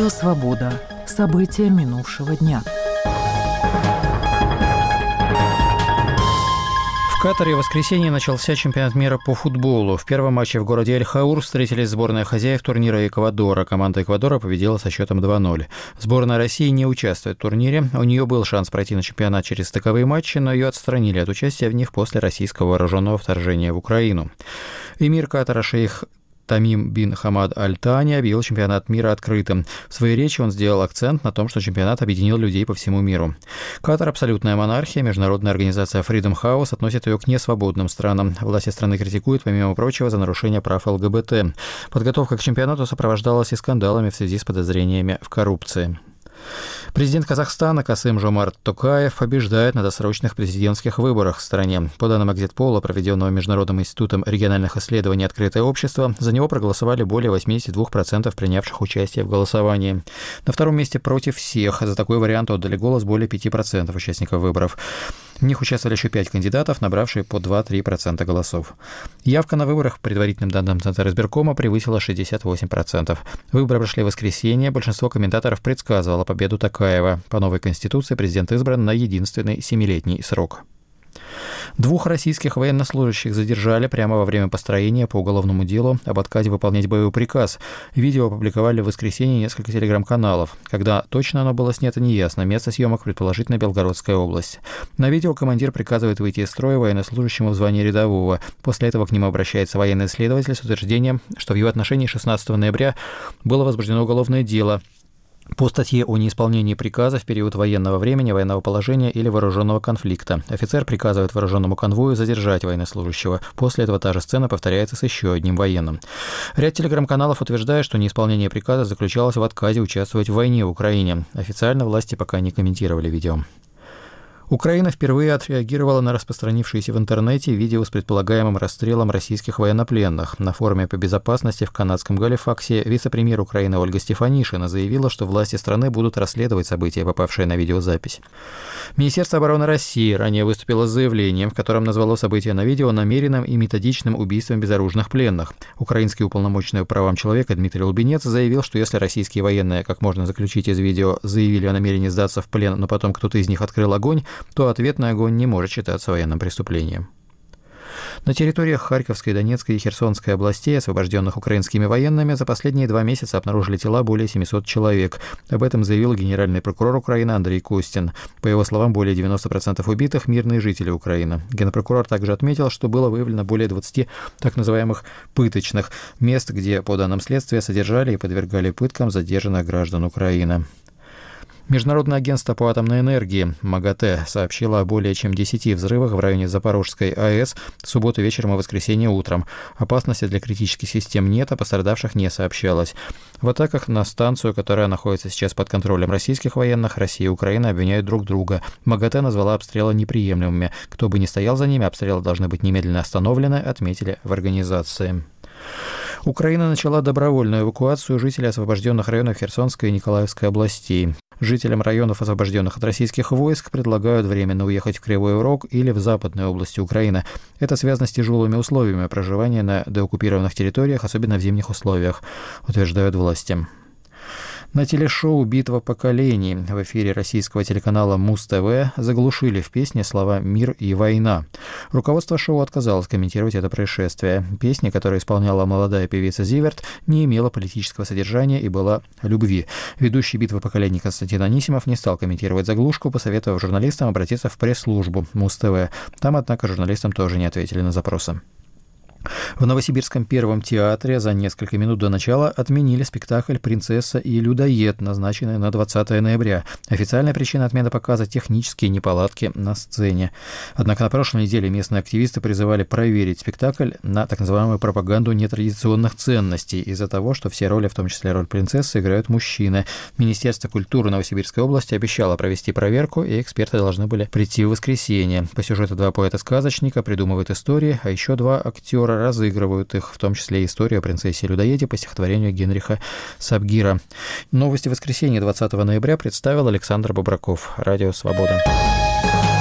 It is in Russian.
Радио «Свобода». События минувшего дня. В Катаре в воскресенье начался чемпионат мира по футболу. В первом матче в городе Эль-Хаур встретились сборная хозяев турнира Эквадора. Команда Эквадора победила со счетом 2-0. Сборная России не участвует в турнире. У нее был шанс пройти на чемпионат через стыковые матчи, но ее отстранили от участия в них после российского вооруженного вторжения в Украину. Эмир Катара шейх Тамим бин Хамад Аль-Тани объявил чемпионат мира открытым. В своей речи он сделал акцент на том, что чемпионат объединил людей по всему миру. Катар – абсолютная монархия. Международная организация Freedom House относит ее к несвободным странам. Власти страны критикуют, помимо прочего, за нарушение прав ЛГБТ. Подготовка к чемпионату сопровождалась и скандалами в связи с подозрениями в коррупции. Президент Казахстана Касым-Жомарт Токаев побеждает на досрочных президентских выборах в стране. По данным экзит-пола, проведенного Международным институтом региональных исследований «Открытое общество», за него проголосовали более 82% принявших участие в голосовании. На втором месте против всех. За такой вариант отдали голос более 5% участников выборов. В них участвовали еще 5 кандидатов, набравшие по 2-3% голосов. Явка на выборах, по предварительным данным Центра избиркома, превысила 68%. Выборы прошли в воскресенье. Большинство комментаторов предсказывало победу Токаева. По новой конституции президент избран на единственный 7-летний срок. 2 российских военнослужащих задержали прямо во время построения по уголовному делу об отказе выполнять боевой приказ. Видео опубликовали в воскресенье несколько телеграм-каналов. Когда точно оно было снято, неясно. Место съемок предположительно Белгородская область. На видео командир приказывает выйти из строя военнослужащему в звании рядового. После этого к нему обращается военный следователь с утверждением, что в его отношении 16 ноября было возбуждено уголовное дело по статье о неисполнении приказа в период военного времени, военного положения или вооруженного конфликта. Офицер приказывает вооруженному конвою задержать военнослужащего. После этого та же сцена повторяется с еще одним военным. Ряд телеграм-каналов утверждает, что неисполнение приказа заключалось в отказе участвовать в войне в Украине. Официально власти пока не комментировали видео. Украина впервые отреагировала на распространившиеся в интернете видео с предполагаемым расстрелом российских военнопленных. На форуме по безопасности в канадском Галифаксе вице-премьер Украины Ольга Стефанишина заявила, что власти страны будут расследовать события, попавшие на видеозапись. Министерство обороны России ранее выступило с заявлением, в котором назвало события на видео намеренным и методичным убийством безоружных пленных. Украинский уполномоченный по правам человека Дмитрий Лубенец заявил, что если российские военные, как можно заключить из видео, заявили о намерении сдаться в плен, но потом кто-то из них открыл огонь, то ответный огонь не может считаться военным преступлением. На территориях Харьковской, Донецкой и Херсонской областей, освобожденных украинскими военными, за последние 2 месяца обнаружили тела более 700 человек. Об этом заявил генеральный прокурор Украины Андрей Костин. По его словам, более 90% убитых – мирные жители Украины. Генпрокурор также отметил, что было выявлено более 20 так называемых пыточных мест, где, по данным следствия, содержали и подвергали пыткам задержанных граждан Украины. Международное агентство по атомной энергии МАГАТЭ сообщило о более чем 10 взрывах в районе Запорожской АЭС в субботу вечером и воскресенье утром. Опасности для критических систем нет, а пострадавших не сообщалось. В атаках на станцию, которая находится сейчас под контролем российских военных, Россия и Украина обвиняют друг друга. МАГАТЭ назвала обстрелы неприемлемыми. Кто бы ни стоял за ними, обстрелы должны быть немедленно остановлены, отметили в организации. Украина начала добровольную эвакуацию жителей освобожденных районов Херсонской и Николаевской областей. Жителям районов, освобожденных от российских войск, предлагают временно уехать в Кривой Рог или в западной области Украины. Это связано с тяжелыми условиями проживания на деоккупированных территориях, особенно в зимних условиях, утверждают власти. На телешоу «Битва поколений» в эфире российского телеканала Муз-ТВ заглушили в песне слова «Мир» и «Война». Руководство шоу отказалось комментировать это происшествие. Песня, которую исполняла молодая певица Зиверт, не имела политического содержания и была о любви. Ведущий «Битвы поколений» Константин Анисимов не стал комментировать заглушку, посоветовав журналистам обратиться в пресс-службу Муз-ТВ. Там, однако, журналистам тоже не ответили на запросы. В Новосибирском Первом театре за несколько минут до начала отменили спектакль «Принцесса и людоед», назначенный на 20 ноября. Официальная причина отмены показа – технические неполадки на сцене. Однако на прошлой неделе местные активисты призывали проверить спектакль на так называемую пропаганду нетрадиционных ценностей из-за того, что все роли, в том числе роль принцессы, играют мужчины. Министерство культуры Новосибирской области обещало провести проверку, и эксперты должны были прийти в воскресенье. По сюжету 2 поэта-сказочника придумывают истории, а еще 2 актера разыгрывают их, в том числе историю о принцессе-людоеде по стихотворению Генриха Сабгира. Новости воскресенья 20 ноября представил Александр Бобраков. Радио «Свобода».